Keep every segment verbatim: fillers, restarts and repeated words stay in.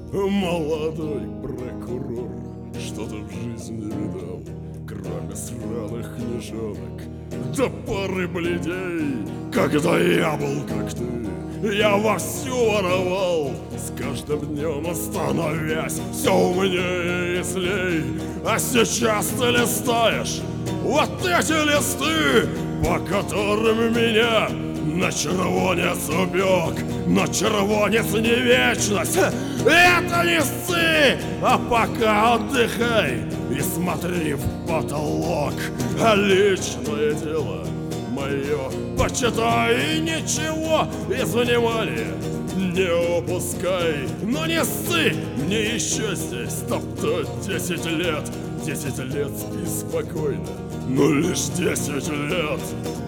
Молодой прокурор что-то в жизни видал, кроме сраных книжонок да пары бледей. Когда я был как ты, я вовсю воровал, с каждым днем становясь все умнее и злей. А сейчас ты листаешь вот эти листы, по которым меня на червонец убег. Но червонец не вечность, это не сцы. А пока отдыхай и смотри в потолок. А личное дело мое почитай, и ничего из внимания не упускай. Но не сцы, мне еще здесь топтать десять лет. Десять лет спи спокойно, но лишь десять лет.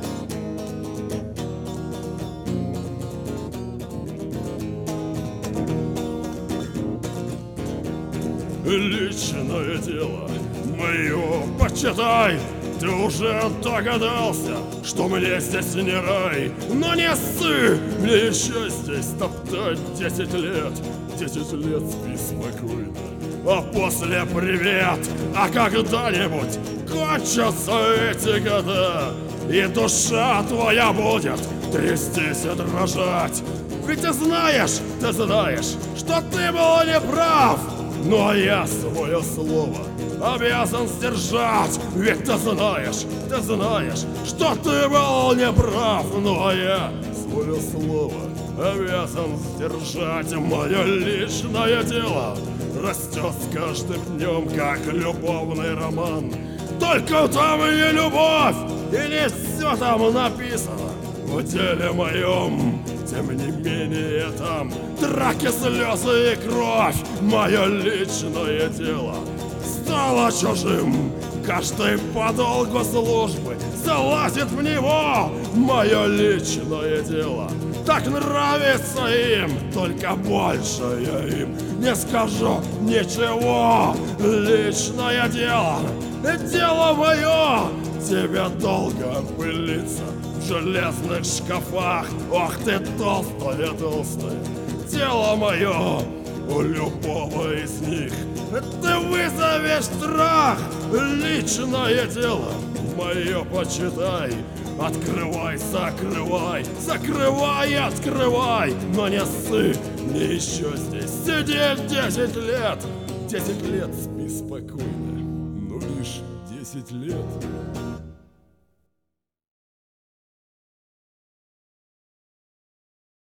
Личное дело мое почитай. Ты уже догадался, что мне здесь не рай. Но не ссы, мне еще здесь топтать десять лет. Десять лет спи спокойно, а после привет. А когда-нибудь кончатся эти года, и душа твоя будет трястись и дрожать. Ведь ты знаешь, ты знаешь, что ты был неправ. Ну а я свое слово обязан сдержать. Ведь ты знаешь, ты знаешь, что ты был неправ. Ну а я свое слово обязан сдержать. Мое личное дело растет с каждым днем, как любовный роман. Только там не любовь, и не все там написано в деле моем. Тем не менее там драки, слезы и кровь. Мое личное дело стало чужим. Каждый по долгу службы залазит в него. Мое личное дело так нравится им, только больше я им не скажу ничего. Личное дело, дело мое, тебе долго пылиться в железных шкафах. Ох ты толстая, толстая, дело мое, у любого из них ты вызовешь страх. Личное дело мое почитай. Открывай, закрывай, закрывай, открывай. Но не ссы, мне еще здесь сидеть десять лет. Десять лет спи спокойно, ну лишь десять лет.